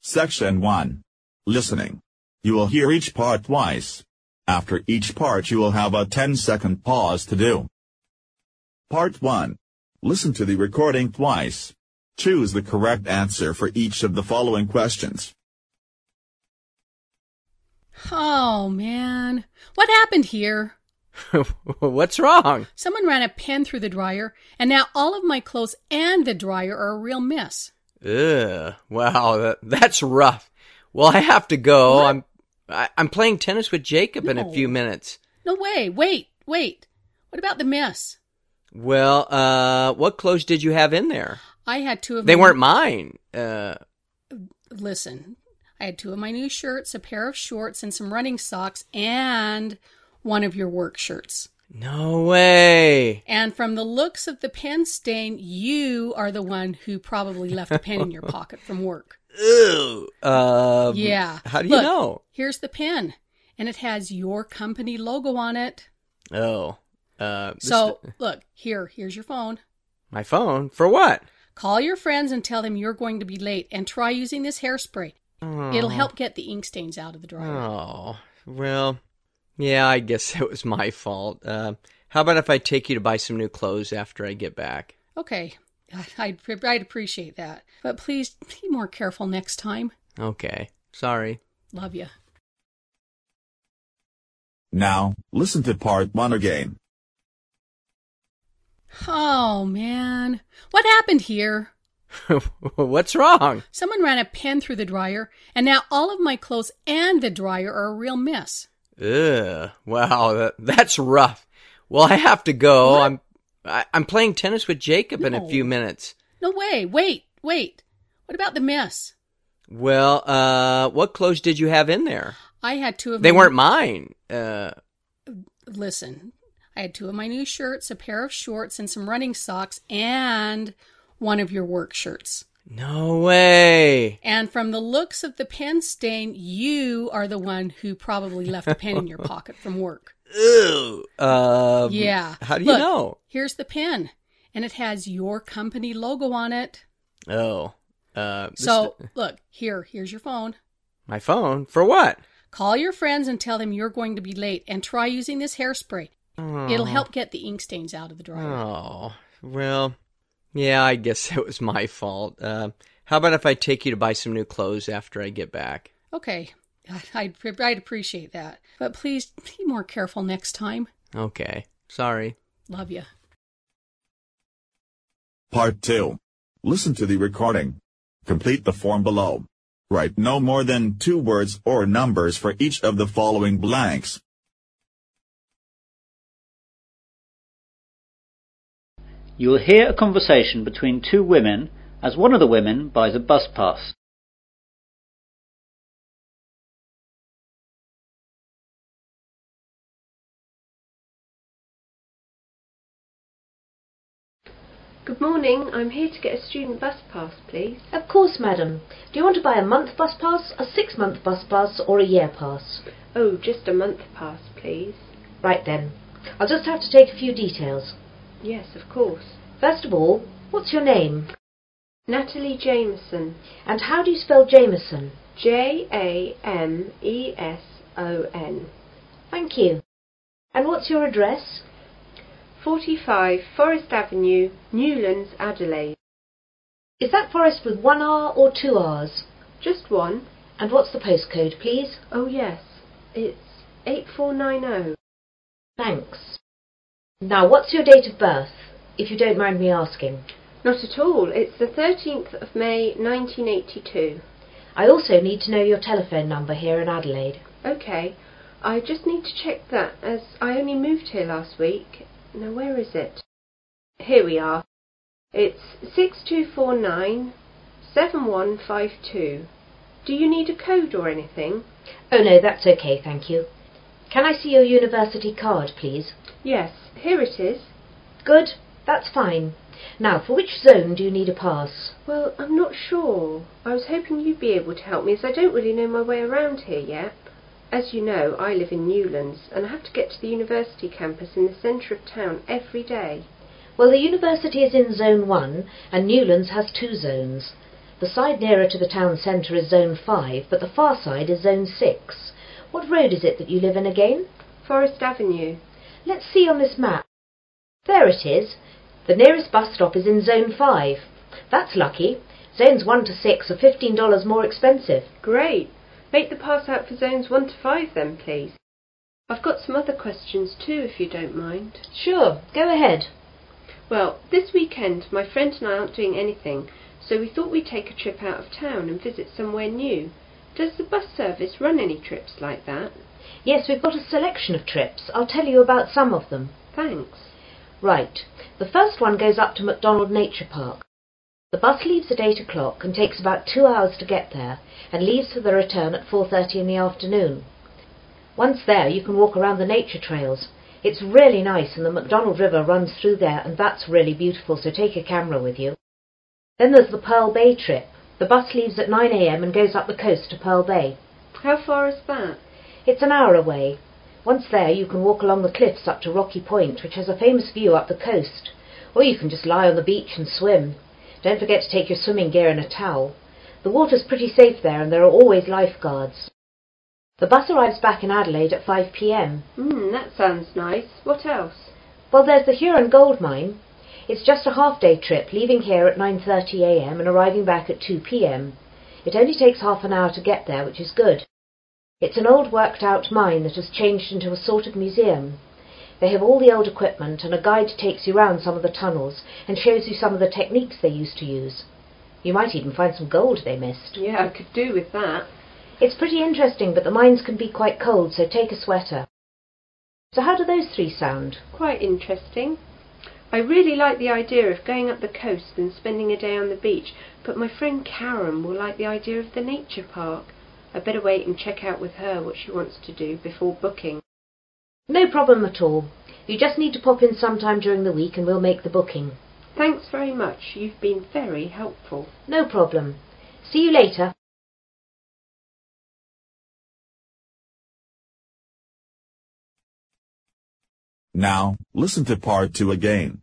Section 1. Listening. You will hear each part twice. After each part you will have a 10-second pause to do. Part 1. Listen to the recording twice. Choose the correct answer for each of the following questions. Oh, man. What happened here? What's wrong? Someone ran a pen through the dryer, and now all of my clothes and the dryer are a real mess. Ugh, wow, that's rough. Well, I have to go. What? I'm playing tennis with Jacob in a No. few minutes. No way. Wait. What about the mess? Well, what clothes did you have in there? I had two of They my... weren't mine. Listen, I had two of my new shirts, a pair of shorts, and some running socks, and one of your work shirts. No way. And from the looks of the pen stain, you are the one who probably left a pen in your pocket from work. Ew. Yeah. How do you Look, know? Here's the pen, and it has your company logo on it. Oh. Look, here's your phone. My phone? For what? Call your friends and tell them you're going to be late, and try using this hairspray. Oh. It'll help get the ink stains out of the dryer. Oh, well, yeah, I guess it was my fault. How about if I take you to buy some new clothes after I get back? Okay, I'd appreciate that. But please be more careful next time. Okay, sorry. Love you. Now, listen to part 1 again. Oh, man. What happened here? What's wrong? Someone ran a pen through the dryer, and now all of my clothes and the dryer are a real mess. Ugh, wow, that's rough. Well, I have to go. What? I'm playing tennis with Jacob in a No. few minutes. No way. Wait. What about the mess? Well, what clothes did you have in there? I had two of They my... weren't mine. Listen, I had two of my new shirts, a pair of shorts, and some running socks, and one of your work shirts. No way. And from the looks of the pen stain, you are the one who probably left a pen in your pocket from work. Ew. Yeah. How do you know? Here's the pen, and it has your company logo on it. Oh. Look, here's your phone. My phone? For what? Call your friends and tell them you're going to be late, and try using this hairspray. Oh. It'll help get the ink stains out of the dryer. Oh, well, yeah, I guess it was my fault. How about if I take you to buy some new clothes after I get back? Okay, I'd appreciate that. But please be more careful next time. Okay, sorry. Love you. Part 2. Listen to the recording. Complete the form below. Write no more than 2 words or numbers for each of the following blanks. You will hear a conversation between two women as one of the women buys a bus pass. Good morning. I'm here to get a student bus pass, please. Of course, madam. Do you want to buy a month bus pass, a 6-month bus pass, or a year pass? Oh, just a month pass, please. Right then. I'll just have to take a few details. Yes, of course. First of all, what's your name? Natalie Jameson. And how do you spell Jameson? Jameson. Thank you. And what's your address? 45 Forest Avenue, Newlands, Adelaide. Is that Forest with 1 R or 2 R's? Just one. And what's the postcode, please? Oh, yes. It's 8490. Thanks. Now, what's your date of birth, if you don't mind me asking? Not at all. It's the 13th of May, 1982. I also need to know your telephone number here in Adelaide. OK. I just need to check that, as I only moved here last week. Now, where is it? Here we are. It's 6249 7152. Do you need a code or anything? Oh no, that's okay, thank you. Can I see your university card, please? Yes, here it is. Good, that's fine. Now, for which zone do you need a pass? Well, I'm not sure. I was hoping you'd be able to help me, as I don't really know my way around here yet. As you know, I live in Newlands, and I have to get to the university campus in the centre of town every day. Well, the university is in Zone 1, and Newlands has 2 zones. The side nearer to the town centre is Zone 5, but the far side is Zone 6. What road is it that you live in again? Forest Avenue. Let's see on this map. There it is. The nearest bus stop is in Zone 5. That's lucky. Zones 1 to 6 are $15 more expensive. Great. Make the pass out for zones 1 to 5 then, please. I've got some other questions too, if you don't mind. Sure, go ahead. Well, this weekend my friend and I aren't doing anything, so we thought we'd take a trip out of town and visit somewhere new. Does the bus service run any trips like that? Yes, we've got a selection of trips. I'll tell you about some of them. Thanks. Right. The first one goes up to MacDonald Nature Park. The bus leaves at 8 o'clock and takes about 2 hours to get there, and leaves for the return at 4:30 in the afternoon. Once there, you can walk around the nature trails. It's really nice, and the MacDonald River runs through there, and that's really beautiful, so take a camera with you. Then there's the Pearl Bay trip. The bus leaves at 9 a.m. and goes up the coast to Pearl Bay. How far is that? It's an hour away. Once there, you can walk along the cliffs up to Rocky Point, which has a famous view up the coast. Or you can just lie on the beach and swim. Don't forget to take your swimming gear and a towel. The water's pretty safe there, and there are always lifeguards. The bus arrives back in Adelaide at 5 p.m. That sounds nice. What else? Well, there's the Huron Gold Mine. It's just a half-day trip, leaving here at 9:30 a.m. and arriving back at 2 p.m. It only takes half an hour to get there, which is good. It's an old worked-out mine that has changed into a sort of museum. They have all the old equipment, and a guide takes you round some of the tunnels and shows you some of the techniques they used to use. You might even find some gold they missed. Yeah, I could do with that. It's pretty interesting, but the mines can be quite cold, so take a sweater. So how do those three sound? Quite interesting. I really like the idea of going up the coast and spending a day on the beach, but my friend Karen will like the idea of the nature park. I better wait and check out with her what she wants to do before booking. No problem at all. You just need to pop in sometime during the week and we'll make the booking. Thanks very much. You've been very helpful. No problem. See you later. Now, listen to part 2 again.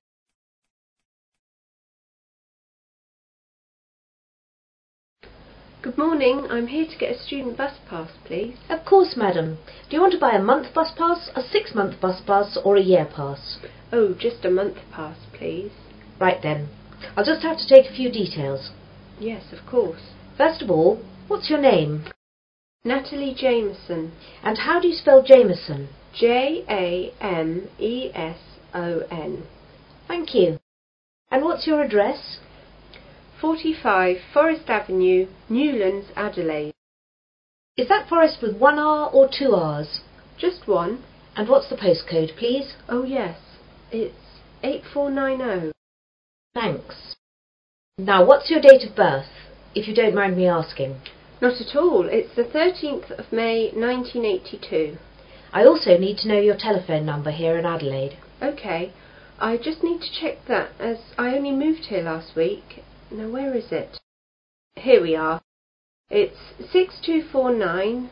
Good morning. I'm here to get a student bus pass, please. Of course, madam. Do you want to buy a month bus pass, a 6-month bus pass, or a year pass? Oh, just a month pass, please. Right then. I'll just have to take a few details. Yes, of course. First of all, what's your name? Natalie Jameson. And how do you spell Jameson? Jameson. Thank you. And what's your address? 45 Forest Avenue, Newlands, Adelaide. Is that Forest with 1 R or 2 R's? Just one. And what's the postcode, please? Oh yes, it's 8490. Thanks. Now, what's your date of birth, if you don't mind me asking? Not at all. It's the 13th of May, 1982. I also need to know your telephone number here in Adelaide. OK. I just need to check that, as I only moved here last week. Now, where is it? Here we are. It's 6249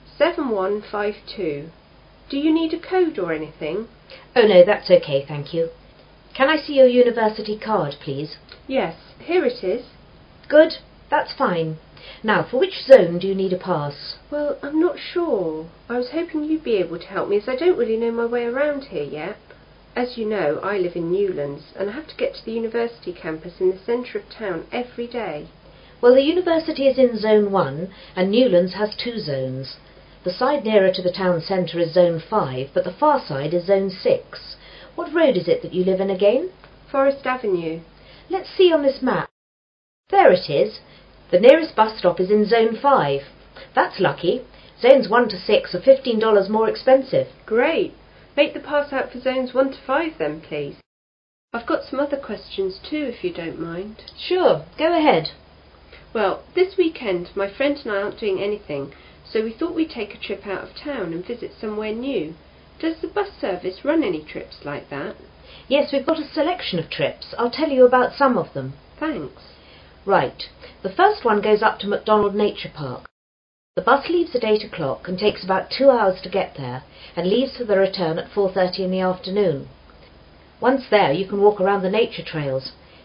7152. Do you need a code or anything? Oh no, that's okay, thank you. Can I see your university card, please? Yes, here it is. Good, that's fine. Now, for which zone do you need a pass? Well, I'm not sure. I was hoping you'd be able to help me, as I don't really know my way around here yet. As you know, I live in Newlands, and I have to get to the university campus in the centre of town every day. Well, the university is in Zone 1, and Newlands has 2 zones. The side nearer to the town centre is Zone 5, but the far side is Zone 6. What road is it that you live in again? Forest Avenue. Let's see on this map. There it is. The nearest bus stop is in Zone 5. That's lucky. Zones 1 to 6 are $15 more expensive. Great. Make the pass out for zones 1 to 5 then, please. I've got some other questions too, if you don't mind. Sure, go ahead. Well, this weekend my friend and I aren't doing anything, so we thought we'd take a trip out of town and visit somewhere new. Does the bus service run any trips like that? Yes, we've got a selection of trips. I'll tell you about some of them. Thanks. Right. The first one goes up to MacDonald Nature Park. The bus leaves at 8 o'clock and takes about 2 hours to get there, and leaves for the return at 4:30 in the afternoon. Once there, you can walk around the nature trails.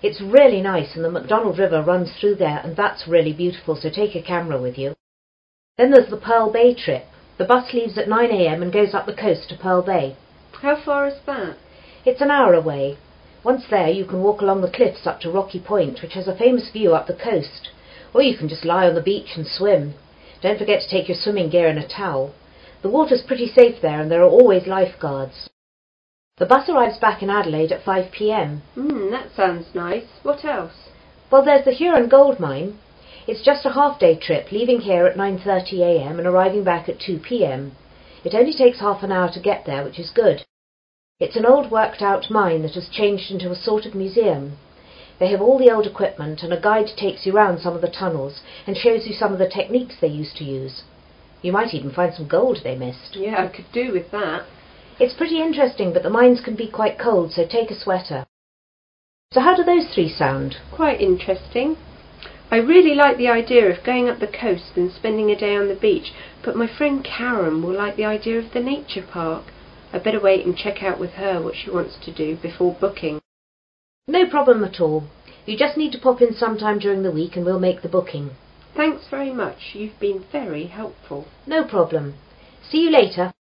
It's really nice, and the MacDonald River runs through there, and that's really beautiful, so take a camera with you. Then there's the Pearl Bay trip. The bus leaves at 9 a.m. and goes up the coast to Pearl Bay. How far is that? It's an hour away. Once there, you can walk along the cliffs up to Rocky Point, which has a famous view up the coast. Or you can just lie on the beach and swim. Don't forget to take your swimming gear and a towel. The water's pretty safe there, and there are always lifeguards. The bus arrives back in Adelaide at 5 p.m. That sounds nice. What else? Well, there's the Huron Gold Mine. It's just a half-day trip, leaving here at 9:30 a.m. and arriving back at 2 p.m. It only takes half an hour to get there, which is good. It's an old worked-out mine that has changed into a sort of museum. They have all the old equipment, and a guide takes you round some of the tunnels and shows you some of the techniques they used to use. You might even find some gold they missed. Yeah, I could do with that. It's pretty interesting, but the mines can be quite cold, so take a sweater. So how do those three sound? Quite interesting. I really like the idea of going up the coast and spending a day on the beach, but my friend Karen will like the idea of the nature park. I better wait and check out with her what she wants to do before booking. No problem at all. You just need to pop in sometime during the week and we'll make the booking. Thanks very much. You've been very helpful. No problem. See you later.